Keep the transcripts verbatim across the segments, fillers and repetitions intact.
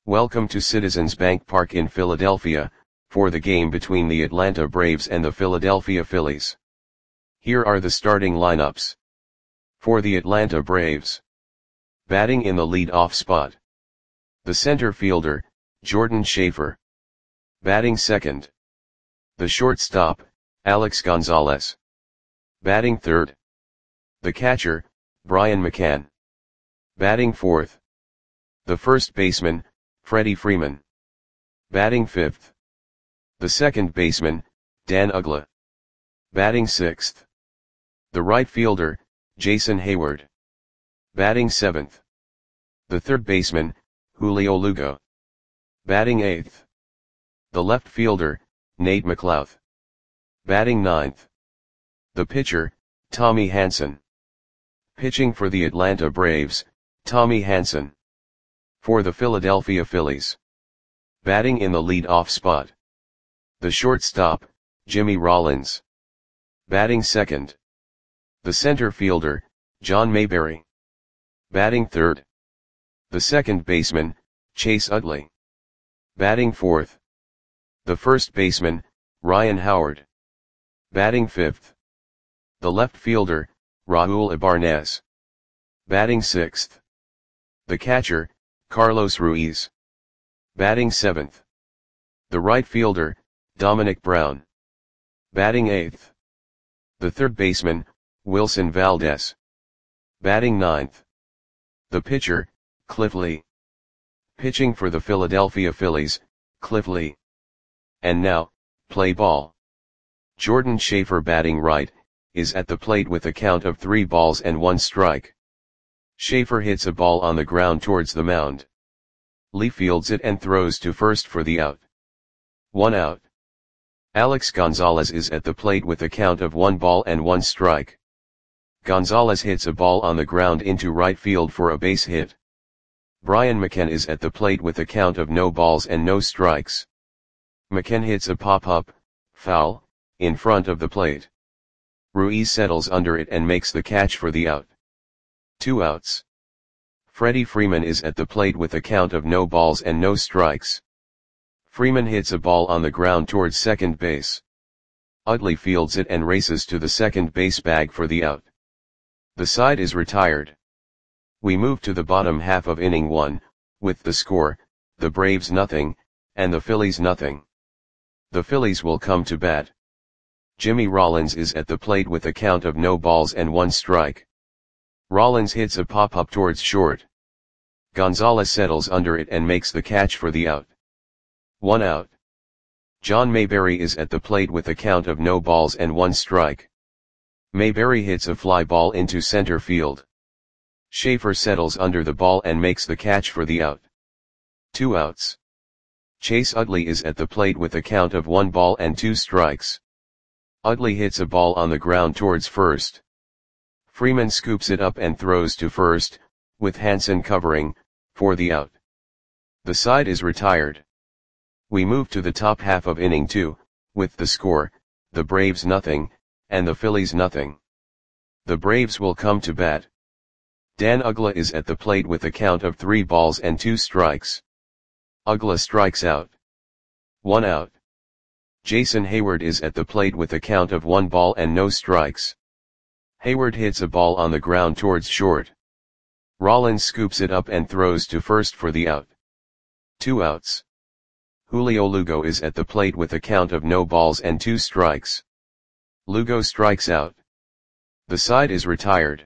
Welcome to Citizens Bank Park in Philadelphia, for the game between the Atlanta Braves and the Philadelphia Phillies. Here are the starting lineups. For the Atlanta Braves. Batting in the lead-off spot. The center fielder, Jordan Schafer. Batting second. The shortstop, Alex Gonzalez. Batting third. The catcher, Brian McCann. Batting fourth. The first baseman, Freddie Freeman. Batting fifth. The second baseman, Dan Uggla. Batting sixth. The right fielder, Jason Heyward. Batting seventh. The third baseman, Julio Lugo. Batting eighth. The left fielder, Nate McLouth. Batting ninth. The pitcher, Tommy Hanson. Pitching for the Atlanta Braves, Tommy Hanson. For the Philadelphia Phillies. Batting in the lead-off spot. The shortstop, Jimmy Rollins. Batting second. The center fielder, John Mayberry. Batting third. The second baseman, Chase Utley. Batting fourth. The first baseman, Ryan Howard. Batting fifth. The left fielder, Raul Ibanez. Batting sixth. The catcher, Carlos Ruiz. Batting seventh. The right fielder, Dominic Brown. Batting eighth. The third baseman, Wilson Valdez. Batting ninth. The pitcher, Cliff Lee. Pitching for the Philadelphia Phillies, Cliff Lee. And now, play ball. Jordan Schafer, batting right, is at the plate with a count of three balls and one strike. Schafer hits a ball on the ground towards the mound. Lee fields it and throws to first for the out. One out. Alex Gonzalez is at the plate with a count of one ball and one strike. Gonzalez hits a ball on the ground into right field for a base hit. Brian McCann is at the plate with a count of no balls and no strikes. McCann hits a pop-up, foul, in front of the plate. Ruiz settles under it and makes the catch for the out. Two outs. Freddie Freeman is at the plate with a count of no balls and no strikes. Freeman hits a ball on the ground towards second base. Utley fields it and races to the second base bag for the out. The side is retired. We move to the bottom half of inning one, with the score, the Braves nothing, and the Phillies nothing. The Phillies will come to bat. Jimmy Rollins is at the plate with a count of no balls and one strike. Rollins hits a pop-up towards short. Gonzalez settles under it and makes the catch for the out. One out. John Mayberry is at the plate with a count of no balls and one strike. Mayberry hits a fly ball into center field. Schafer settles under the ball and makes the catch for the out. Two outs. Chase Utley is at the plate with a count of one ball and two strikes. Utley hits a ball on the ground towards first. Freeman scoops it up and throws to first, with Hanson covering, for the out. The side is retired. We move to the top half of inning two, with the score, the Braves nothing, and the Phillies nothing. The Braves will come to bat. Dan Uggla is at the plate with a count of three balls and two strikes. Uggla strikes out. One out. Jason Heyward is at the plate with a count of one ball and no strikes. Heyward hits a ball on the ground towards short. Rollins scoops it up and throws to first for the out. Two outs. Julio Lugo is at the plate with a count of no balls and two strikes. Lugo strikes out. The side is retired.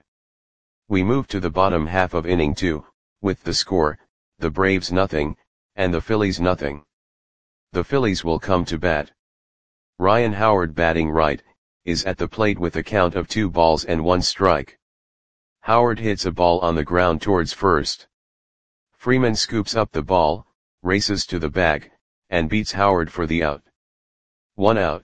We move to the bottom half of inning two, with the score, the Braves nothing, and the Phillies nothing. The Phillies will come to bat. Ryan Howard, batting right, is at the plate with a count of two balls and one strike. Howard hits a ball on the ground towards first. Freeman scoops up the ball, races to the bag, and beats Howard for the out. One out.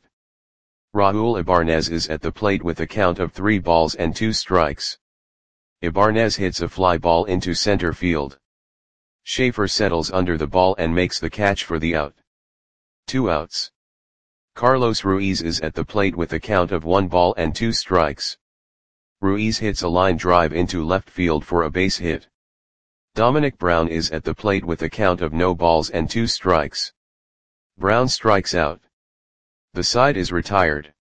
Raul Ibanez is at the plate with a count of three balls and two strikes. Ibanez hits a fly ball into center field. Schafer settles under the ball and makes the catch for the out. Two outs. Carlos Ruiz is at the plate with a count of one ball and two strikes. Ruiz hits a line drive into left field for a base hit. Dominic Brown is at the plate with a count of no balls and two strikes. Brown strikes out. The side is retired.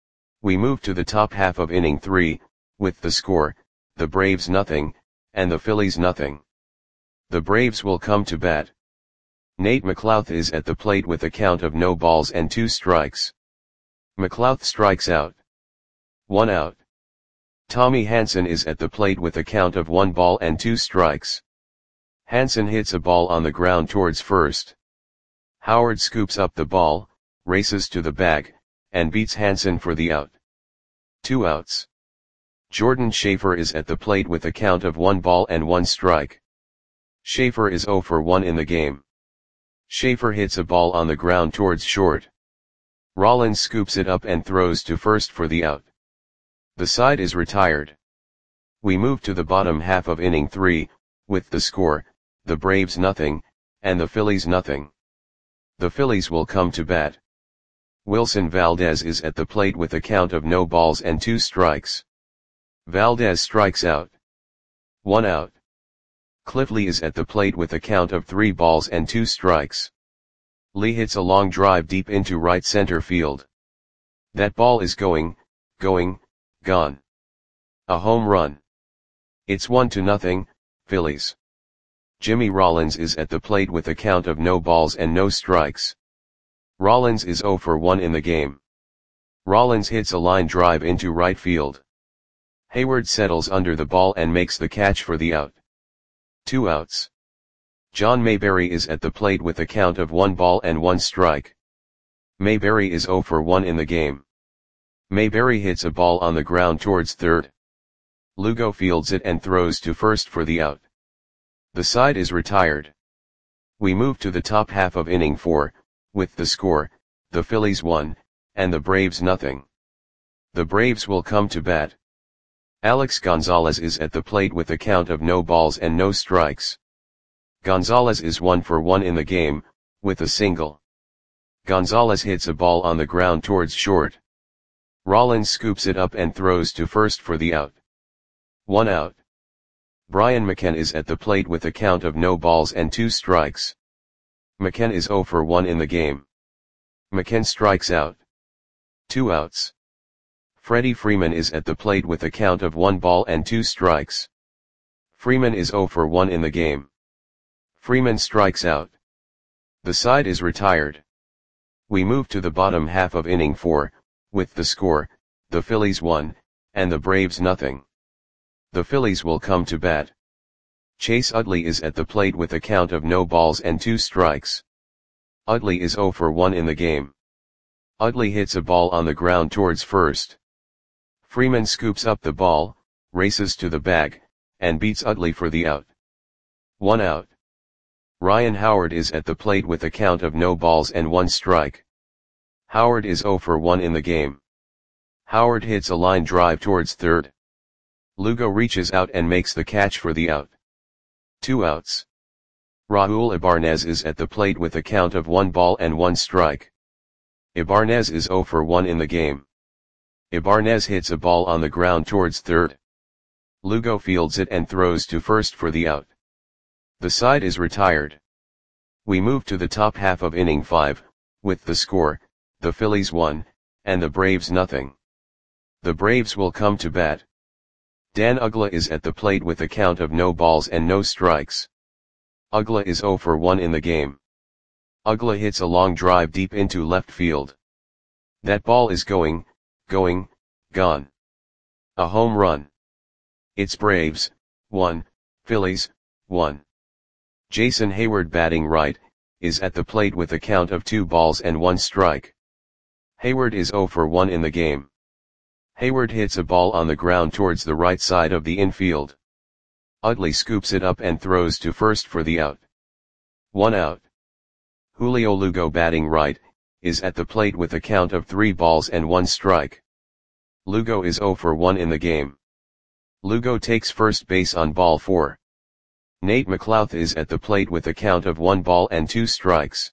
We move to the top half of inning three, with the score, the Braves nothing, and the Phillies nothing. The Braves will come to bat. Nate McLouth is at the plate with a count of no balls and two strikes. McLouth strikes out. One out. Tommy Hanson is at the plate with a count of one ball and two strikes. Hanson hits a ball on the ground towards first. Howard scoops up the ball, races to the bag, and beats Hanson for the out. Two outs. Jordan Schaefer is at the plate with a count of one ball and one strike. Schaefer is oh for one in the game. Schaefer hits a ball on the ground towards short. Rollins scoops it up and throws to first for the out. The side is retired. We move to the bottom half of inning three, with the score, the Braves nothing, and the Phillies nothing. The Phillies will come to bat. Wilson Valdez is at the plate with a count of no balls and two strikes. Valdez strikes out. One out. Cliff Lee is at the plate with a count of three balls and two strikes. Lee hits a long drive deep into right center field. That ball is going, going, gone. A home run. It's one to nothing, Phillies. Jimmy Rollins is at the plate with a count of no balls and no strikes. Rollins is oh for one in the game. Rollins hits a line drive into right field. Hayward settles under the ball and makes the catch for the out. Two outs. John Mayberry is at the plate with a count of one ball and one strike. Mayberry is oh for one in the game. Mayberry hits a ball on the ground towards third. Lugo fields it and throws to first for the out. The side is retired. We move to the top half of inning four, with the score, the Phillies one, and the Braves nothing. The Braves will come to bat. Alex Gonzalez is at the plate with a count of no balls and no strikes. Gonzalez is one for one in the game, with a single. Gonzalez hits a ball on the ground towards short. Rollins scoops it up and throws to first for the out. One out. Brian McKenna is at the plate with a count of no balls and two strikes. McKenna is oh for one in the game. McKenna strikes out. Two outs. Freddie Freeman is at the plate with a count of one ball and two strikes. Freeman is oh for one in the game. Freeman strikes out. The side is retired. We move to the bottom half of inning four, with the score, the Phillies one, and the Braves nothing. The Phillies will come to bat. Chase Utley is at the plate with a count of no balls and two strikes. Utley is oh for one in the game. Utley hits a ball on the ground towards first. Freeman scoops up the ball, races to the bag, and beats Utley for the out. One out. Ryan Howard is at the plate with a count of no balls and one strike. Howard is oh for one in the game. Howard hits a line drive towards third. Lugo reaches out and makes the catch for the out. Two outs. Raul Ibanez is at the plate with a count of one ball and one strike. Ibanez is oh for one in the game. Ibanez hits a ball on the ground towards third. Lugo fields it and throws to first for the out. The side is retired. We move to the top half of inning five, with the score, the Phillies one, and the Braves nothing. The Braves will come to bat. Dan Uggla is at the plate with a count of no balls and no strikes. Uggla is oh for one in the game. Uggla hits a long drive deep into left field. That ball is going, going, gone. A home run. It's Braves, one, Phillies, one. Jason Hayward batting right, is at the plate with a count of two balls and one strike. Hayward is oh for one in the game. Hayward hits a ball on the ground towards the right side of the infield. Utley scoops it up and throws to first for the out. One out. Julio Lugo batting right, is at the plate with a count of three balls and one strike. Lugo is oh for one in the game. Lugo takes first base on ball four. Nate McLouth is at the plate with a count of one ball and two strikes.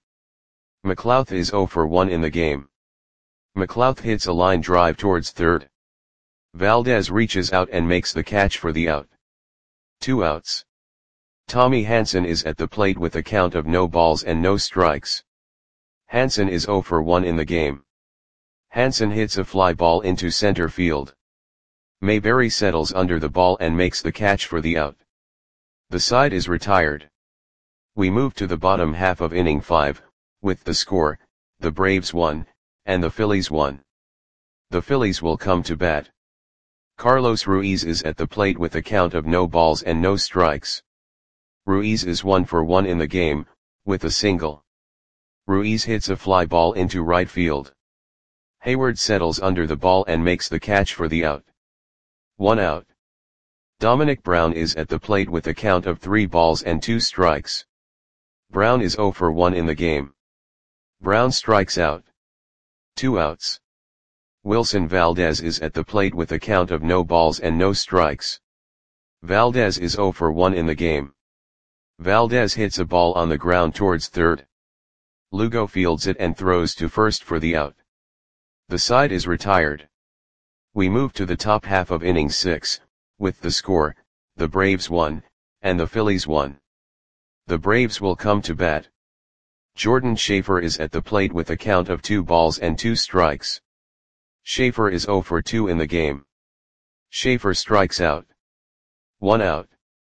McLouth is oh for one in the game. McLouth hits a line drive towards third. Valdez reaches out and makes the catch for the out. Two outs. Tommy Hansen is at the plate with a count of no balls and no strikes. Hansen is zero for one in the game. Hansen hits a fly ball into center field. Mayberry settles under the ball and makes the catch for the out. The side is retired. We move to the bottom half of inning five, with the score, the Braves won, and the Phillies won. The Phillies will come to bat. Carlos Ruiz is at the plate with a count of no balls and no strikes. Ruiz is one for one in the game, with a single. Ruiz hits a fly ball into right field. Hayward settles under the ball and makes the catch for the out. One out. Dominic Brown is at the plate with a count of three balls and two strikes. Brown is zero for one in the game. Brown strikes out. Two outs. Wilson Valdez is at the plate with a count of no balls and no strikes. Valdez is zero for one in the game. Valdez hits a ball on the ground towards third. Lugo fields it and throws to first for the out. The side is retired. We move to the top half of inning six, with the score, the Braves won, and the Phillies won. The Braves will come to bat. Jordan Schaefer is at the plate with a count of two balls and two strikes. Schaefer is zero for two in the game. Schaefer strikes out. One out.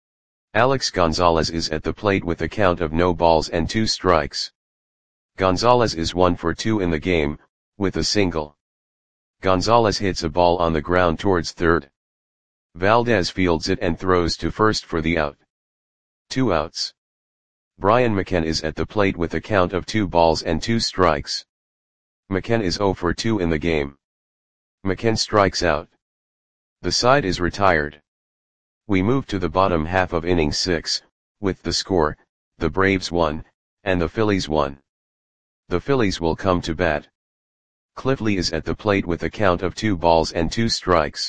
Alex Gonzalez is at the plate with a count of no balls and two strikes. Gonzalez is one for two in the game, with a single. Gonzalez hits a ball on the ground towards third. Valdez fields it and throws to first for the out. Two outs. Brian McKenna is at the plate with a count of two balls and two strikes. McKenna is zero for two in the game. McKenna strikes out. The side is retired. We move to the bottom half of inning six, with the score, the Braves won, and the Phillies won. The Phillies will come to bat. Cliff Lee is at the plate with a count of two balls and two strikes.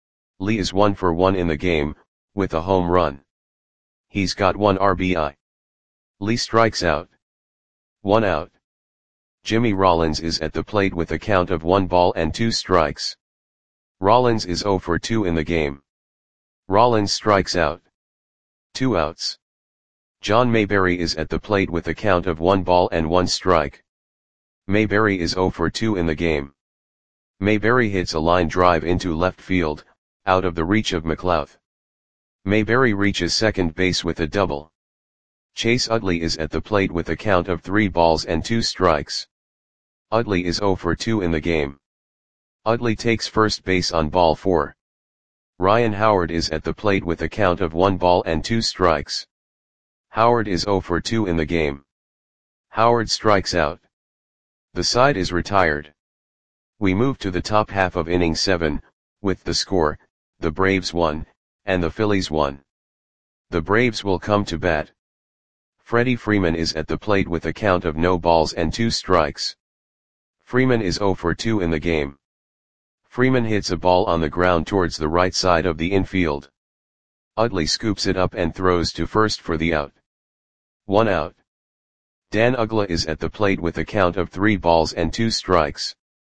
Lee is one for one in the game, with a home run. He's got one R B I. Lee strikes out. One out. Jimmy Rollins is at the plate with a count of one ball and two strikes. Rollins is zero for two in the game. Rollins strikes out. Two outs. John Mayberry is at the plate with a count of one ball and one strike. Mayberry is zero for two in the game. Mayberry hits a line drive into left field, out of the reach of McLeod. Mayberry reaches second base with a double. Chase Utley is at the plate with a count of three balls and two strikes. Utley is zero for two in the game. Utley takes first base on ball four. Ryan Howard is at the plate with a count of one ball and two strikes. Howard is zero for two in the game. Howard strikes out. The side is retired. We move to the top half of inning seven, with the score, the Braves won, and the Phillies won. The Braves will come to bat. Freddie Freeman is at the plate with a count of no balls and two strikes. Freeman is zero for two in the game. Freeman hits a ball on the ground towards the right side of the infield. Utley scoops it up and throws to first for the out. One out. Dan Uggla is at the plate with a count of three balls and two strikes.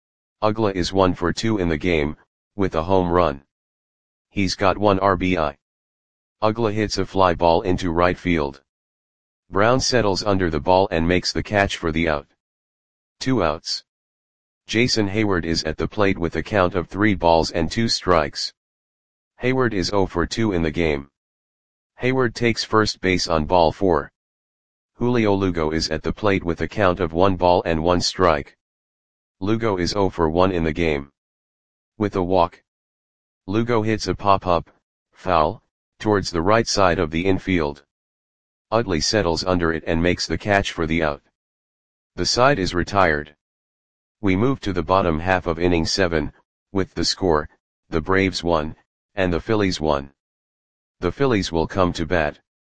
Uggla is one for two in the game, with a home run. He's got one R B I. Uggla hits a fly ball into right field. Brown settles under the ball and makes the catch for the out. Two outs. Jason Hayward is at the plate with a count of three balls and two strikes. Hayward is zero for two in the game. Hayward takes first base on ball four. Julio Lugo is at the plate with a count of one ball and one strike. Lugo is zero for one in the game. With a walk. Lugo hits a pop-up, foul, towards the right side of the infield. Utley settles under it and makes the catch for the out. The side is retired. We move to the bottom half of inning seven, with the score, the Braves won, and the Phillies won. The Phillies will come to bat.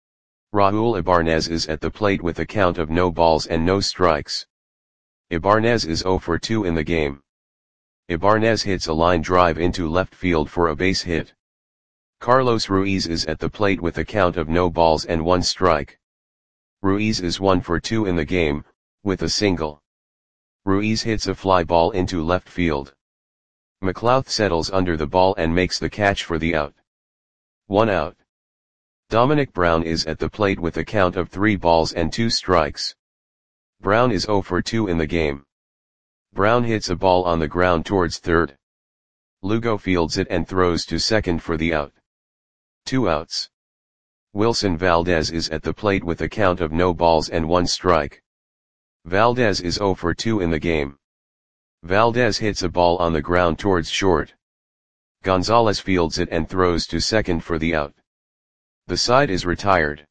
Raul Ibanez is at the plate with a count of no balls and no strikes. Ibanez is zero for two in the game. Ibanez hits a line drive into left field for a base hit. Carlos Ruiz is at the plate with a count of no balls and one strike. Ruiz is one for two in the game, with a single. Ruiz hits a fly ball into left field. McLeod settles under the ball and makes the catch for the out. One out. Dominic Brown is at the plate with a count of three balls and two strikes. Brown is zero for two in the game. Brown hits a ball on the ground towards third. Lugo fields it and throws to second for the out. Two outs. Wilson Valdez is at the plate with a count of no balls and one strike. Valdez is zero for two in the game. Valdez hits a ball on the ground towards short. Gonzalez fields it and throws to second for the out. The side is retired.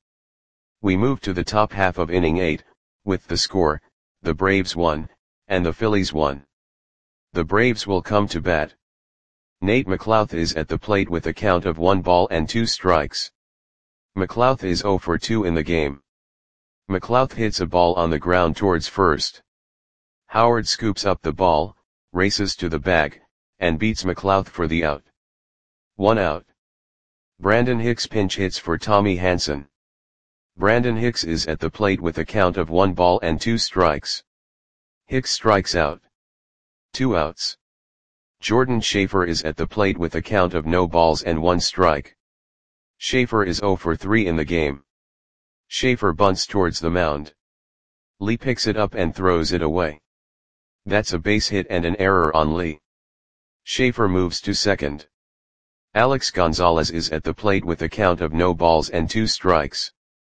We move to the top half of inning eight, with the score, the Braves won, and the Phillies won. The Braves will come to bat. Nate McLouth is at the plate with a count of one ball and two strikes. McLouth is zero for two in the game. McLouth hits a ball on the ground towards first. Howard scoops up the ball, races to the bag, and beats McLouth for the out. One out. Brandon Hicks pinch hits for Tommy Hanson. Brandon Hicks is at the plate with a count of one ball and two strikes. Hicks strikes out. Two outs. Jordan Schaefer is at the plate with a count of no balls and one strike. Schaefer is zero for three in the game. Schaefer bunts towards the mound. Lee picks it up and throws it away. That's a base hit and an error on Lee. Schaefer moves to second. Alex Gonzalez is at the plate with a count of no balls and two strikes.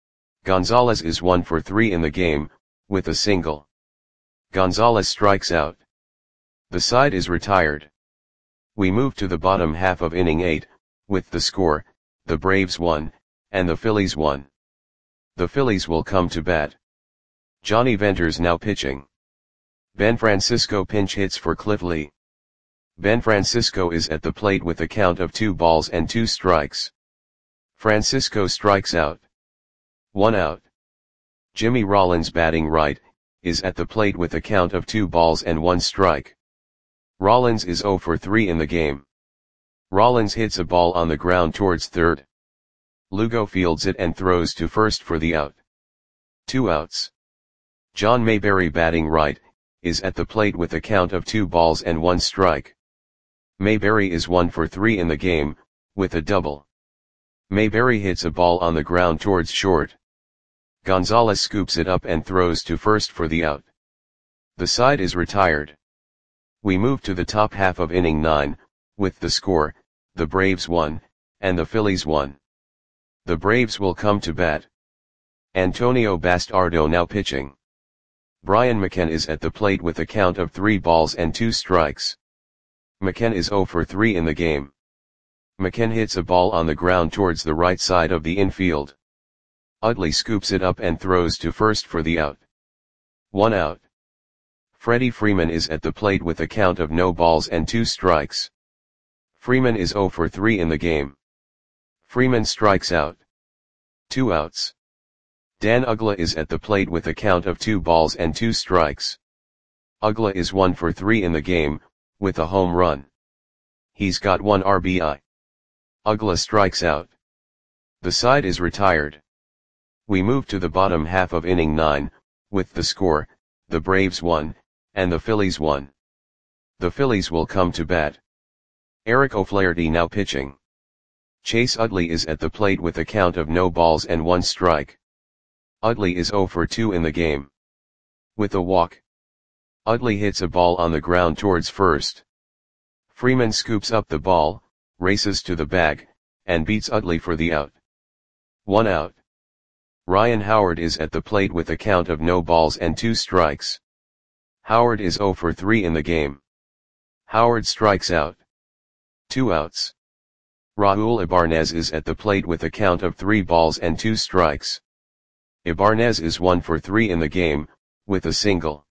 Gonzalez is one for three in the game, with a single. Gonzalez strikes out. The side is retired. We move to the bottom half of inning eight, with the score, the Braves won, and the Phillies won. The Phillies will come to bat. Johnny Venters now pitching. Ben Francisco pinch hits for Cliff Lee. Ben Francisco is at the plate with a count of two balls and two strikes. Francisco strikes out. One out. Jimmy Rollins batting right, is at the plate with a count of two balls and one strike. Rollins is zero for three in the game. Rollins hits a ball on the ground towards third. Lugo fields it and throws to first for the out. Two outs. John Mayberry batting right, is at the plate with a count of two balls and one strike. Mayberry is one for three in the game, with a double. Mayberry hits a ball on the ground towards short. Gonzalez scoops it up and throws to first for the out. The side is retired. We move to the top half of inning nine, with the score, the Braves won, and the Phillies won. The Braves will come to bat. Antonio Bastardo now pitching. Brian McCann is at the plate with a count of three balls and two strikes. McCann is zero for three in the game. McCann hits a ball on the ground towards the right side of the infield. Utley scoops it up and throws to first for the out. One out. Freddie Freeman is at the plate with a count of no balls and two strikes. Freeman is zero for three in the game. Freeman strikes out. Two outs. Dan Uggla is at the plate with a count of two balls and two strikes. Uggla is one for three in the game, with a home run. He's got one R B I. Uggla strikes out. The side is retired. We move to the bottom half of inning nine, with the score, the Braves won, and the Phillies won. The Phillies will come to bat. Eric O'Flaherty now pitching. Chase Utley is at the plate with a count of no balls and one strike. Utley is zero for two in the game. With a walk. Utley hits a ball on the ground towards first. Freeman scoops up the ball, races to the bag, and beats Utley for the out. One out. Ryan Howard is at the plate with a count of no balls and two strikes. Howard is zero for three in the game. Howard strikes out. Two outs. Raul Ibarnez is at the plate with a count of three balls and two strikes. Ibarnez is one for three in the game, with a single.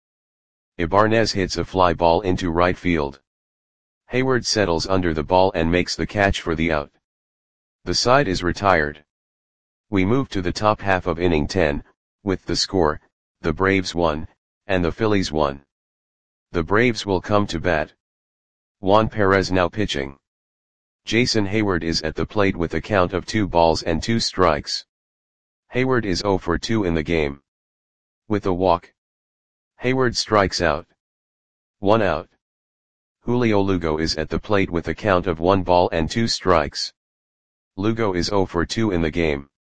Ibarnez hits a fly ball into right field. Hayward settles under the ball and makes the catch for the out. The side is retired. We move to the top half of inning ten, with the score, the Braves won, and the Phillies won. The Braves will come to bat. Juan Perez now pitching. Jason Hayward is at the plate with a count of two balls and two strikes. Hayward is zero for two in the game. With a walk. Hayward strikes out. One out. Julio Lugo is at the plate with a count of one ball and two strikes. Lugo is zero for two in the game.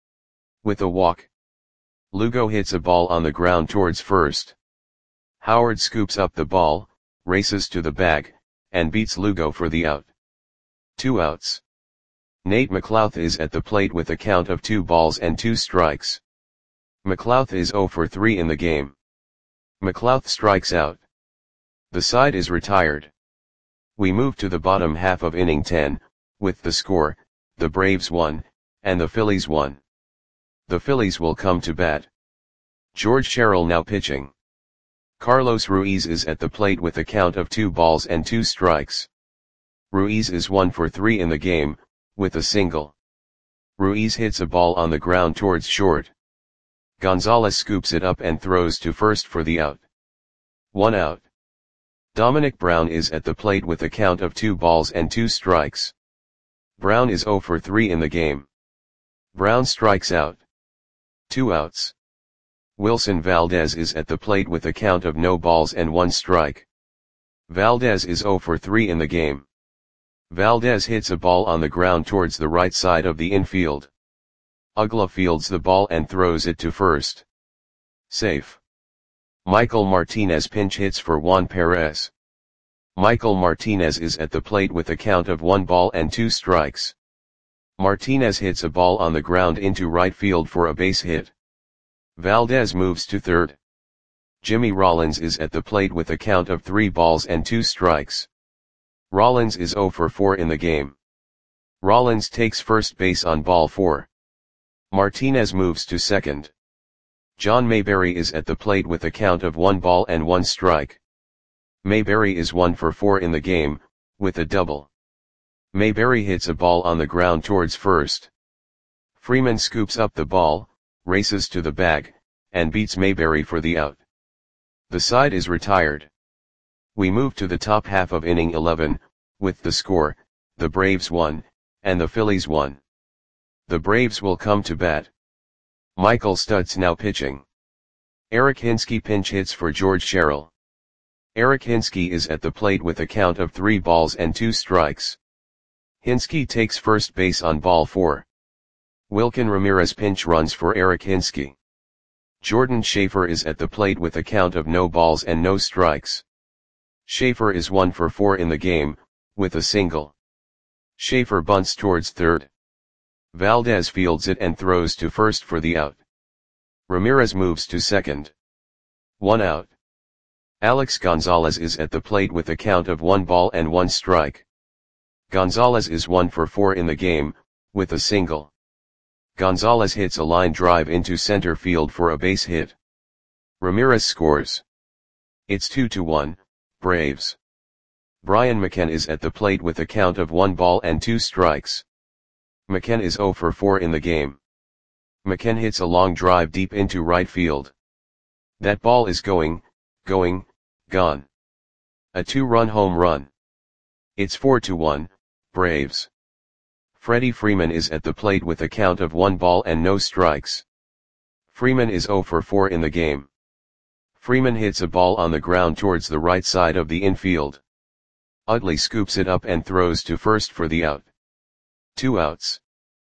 With a walk, Lugo hits a ball on the ground towards first. Howard scoops up the ball, races to the bag, and beats Lugo for the out. Two outs. Nate McLouth is at the plate with a count of two balls and two strikes. McLouth is oh for three in the game. McLouth strikes out. The side is retired. We move to the bottom half of inning ten, with the score, the Braves won, and the Phillies won. The Phillies will come to bat. George Sherrill now pitching. Carlos Ruiz is at the plate with a count of two balls and two strikes. Ruiz is one for three in the game, with a single. Ruiz hits a ball on the ground towards short. Gonzalez scoops it up and throws to first for the out. One out. Dominic Brown is at the plate with a count of two balls and two strikes. Brown is oh for three in the game. Brown strikes out. Two outs. Wilson Valdez is at the plate with a count of no balls and one strike. Valdez is oh for three in the game. Valdez hits a ball on the ground towards the right side of the infield. Uggla fields the ball and throws it to first. Safe. Michael Martinez pinch hits for Juan Perez. Michael Martinez is at the plate with a count of one ball and two strikes. Martinez hits a ball on the ground into right field for a base hit. Valdez moves to third. Jimmy Rollins is at the plate with a count of three balls and two strikes. Rollins is oh for four in the game. Rollins takes first base on ball four. Martinez moves to second. John Mayberry is at the plate with a count of one ball and one strike. Mayberry is one for four in the game, with a double. Mayberry hits a ball on the ground towards first. Freeman scoops up the ball, races to the bag, and beats Mayberry for the out. The side is retired. We move to the top half of inning eleven, with the score, the Braves won, and the Phillies won. The Braves will come to bat. Michael Stutz now pitching. Eric Hinske pinch hits for George Sherrill. Eric Hinske is at the plate with a count of three balls and two strikes. Hinske takes first base on ball four. Wilkin Ramirez pinch runs for Eric Hinske. Jordan Schaefer is at the plate with a count of no balls and no strikes. Schaefer is one for four in the game, with a single. Schaefer bunts towards third. Valdez fields it and throws to first for the out. Ramirez moves to second. One out. Alex Gonzalez is at the plate with a count of one ball and one strike. Gonzalez is one for four in the game, with a single. Gonzalez hits a line drive into center field for a base hit. Ramirez scores. It's two to one, Braves. Brian McCann is at the plate with a count of one ball and two strikes. McCann is oh for four in the game. McCann hits a long drive deep into right field. That ball is going, going, gone. A two-run home run. It's four to one, Braves. Freddie Freeman is at the plate with a count of one ball and no strikes. Freeman is oh for four in the game. Freeman hits a ball on the ground towards the right side of the infield. Utley scoops it up and throws to first for the out. Two outs.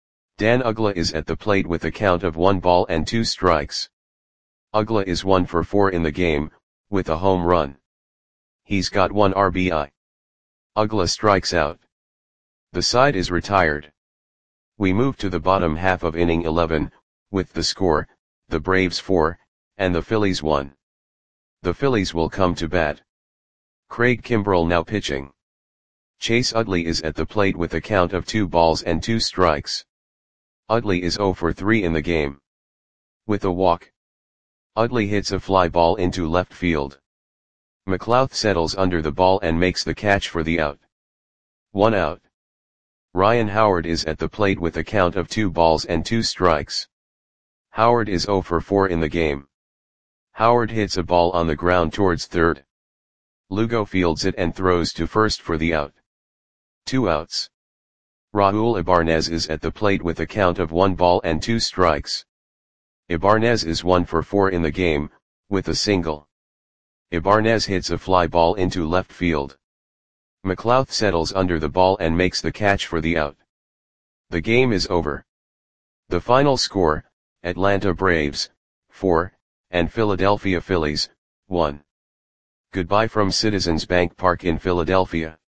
Dan Uggla is at the plate with a count of one ball and two strikes. Uggla is one for four in the game, with a home run. He's got one R B I. Uggla strikes out. The side is retired. We move to the bottom half of inning eleven, with the score, the Braves four, and the Phillies one. The Phillies will come to bat. Craig Kimbrell now pitching. Chase Utley is at the plate with a count of two balls and two strikes. Utley is oh for three in the game. With a walk, Utley hits a fly ball into left field. McLouth settles under the ball and makes the catch for the out. One out. Ryan Howard is at the plate with a count of two balls and two strikes. Howard is oh for four in the game. Howard hits a ball on the ground towards third. Lugo fields it and throws to first for the out. Two outs. Raul Ibarnez is at the plate with a count of one ball and two strikes. Ibarnez is one for four in the game, with a single. Ibarnez hits a fly ball into left field. McLouth settles under the ball and makes the catch for the out. The game is over. The final score, Atlanta Braves, four, and Philadelphia Phillies, one. Goodbye from Citizens Bank Park in Philadelphia.